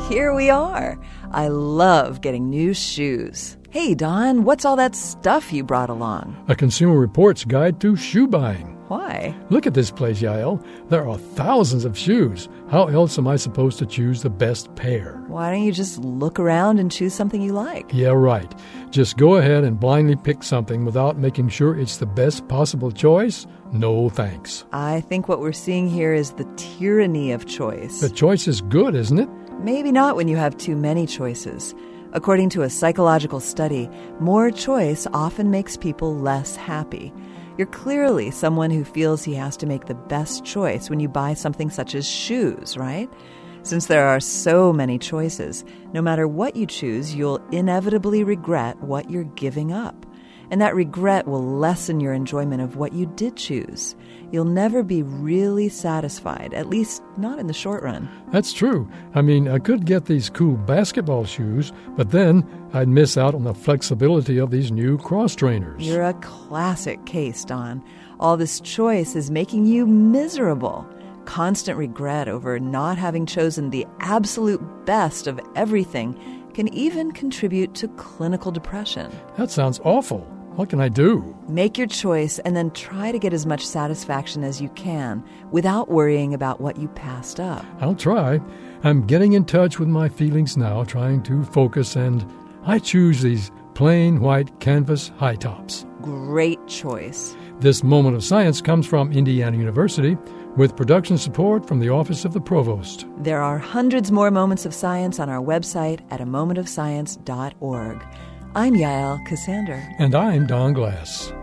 here we are. I love getting new shoes. Hey, Don, what's all that stuff you brought along? A Consumer Reports guide to shoe buying. Why? Look at this place, Yael. There are thousands of shoes. How else am I supposed to choose the best pair? Why don't you just look around and choose something you like? Yeah, right. Just go ahead and blindly pick something without making sure it's the best possible choice? No thanks. I think what we're seeing here is the tyranny of choice. The choice is good, isn't it? Maybe not when you have too many choices. According to a psychological study, more choice often makes people less happy. You're clearly someone who feels he has to make the best choice when you buy something such as shoes, right? Since there are so many choices, no matter what you choose, you'll inevitably regret what you're giving up. And that regret will lessen your enjoyment of what you did choose. You'll never be really satisfied, at least not in the short run. That's true. I mean, I could get these cool basketball shoes, but then I'd miss out on the flexibility of these new cross trainers. You're a classic case, Don. All this choice is making you miserable. Constant regret over not having chosen the absolute best of everything can even contribute to clinical depression. That sounds awful. What can I do? Make your choice and then try to get as much satisfaction as you can without worrying about what you passed up. I'll try. I'm getting in touch with my feelings now, trying to focus, and I choose these plain white canvas high tops. Great choice. This Moment of Science comes from Indiana University with production support from the Office of the Provost. There are hundreds more moments of science on our website at amomentofscience.org. I'm Yael Ksander. And I'm Don Glass.